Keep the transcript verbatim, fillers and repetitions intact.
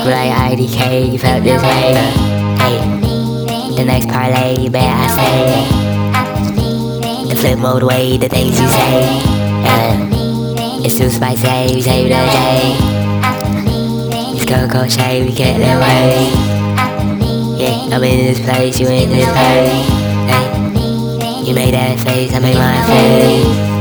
Super like I D K, you felt this way. Hey, the next parlay, you bet I say. The flip mode way, the things you say. Uh, it's too spicy, you save the day. It's Coco Shay, we get that way. Yeah, I'm in this place, you in this place. Hey, you make that face, I make my face.